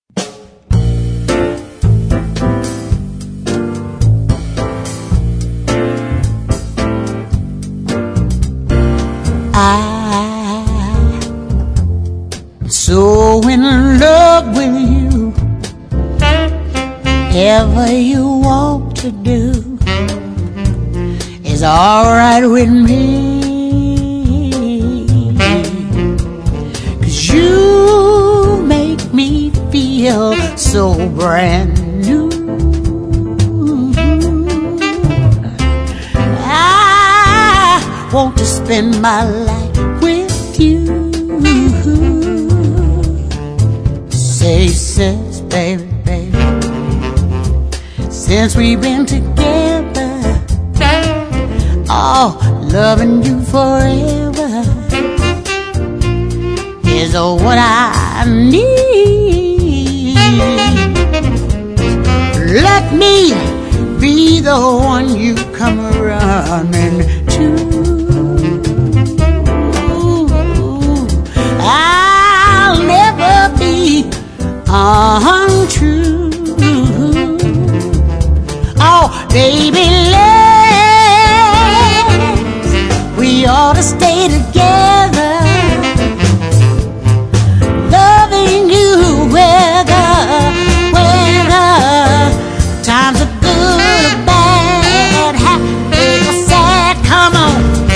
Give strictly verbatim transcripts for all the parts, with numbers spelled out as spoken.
I'm so in love with you. Whatever you want to do is alright with me, 'cause you make me feel so brand new. I want to spend my life with you. Say, sis, baby, baby, since we've been together, oh, loving you forever is what I need. Let me be the one you come running to. I'll never be untrue. Oh, baby, let's, we ought to stay together, loving you whether, whether times are good or bad, happy or sad. Come on.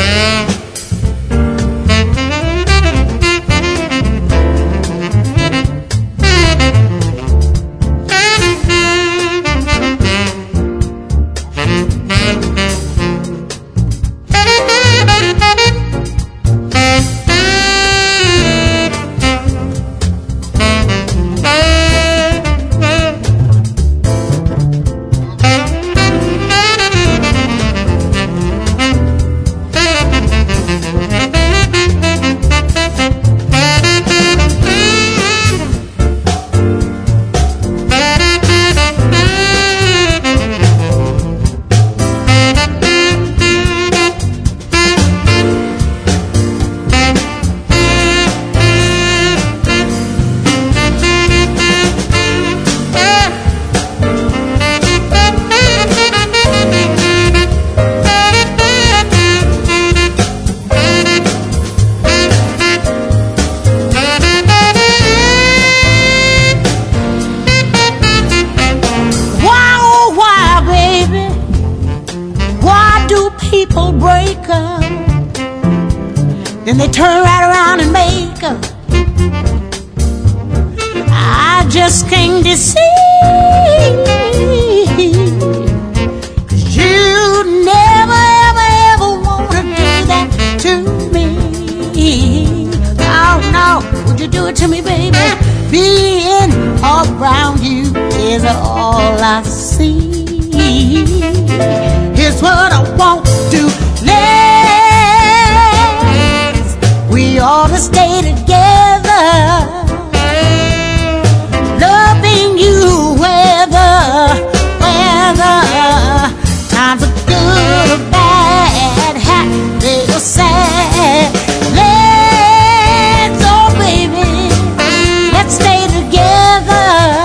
People break up, then they turn right around and make up. I just can't deceive, 'cause you never, ever, ever wanna do that to me. Oh no, would you do it to me, baby? Being around you is all I see. Here's what I want to. Let's, we ought to stay together, loving you whether, whether times are good or bad, happy or sad. Let's, oh baby, let's stay together,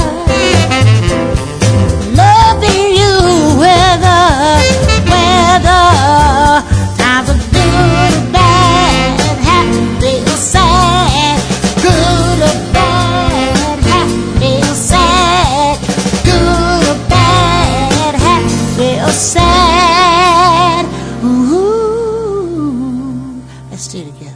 loving you whether, whether times are good or bad, happy or sad, good or bad, happy or sad, good or bad, happy or sad. Ooh, let's stay together.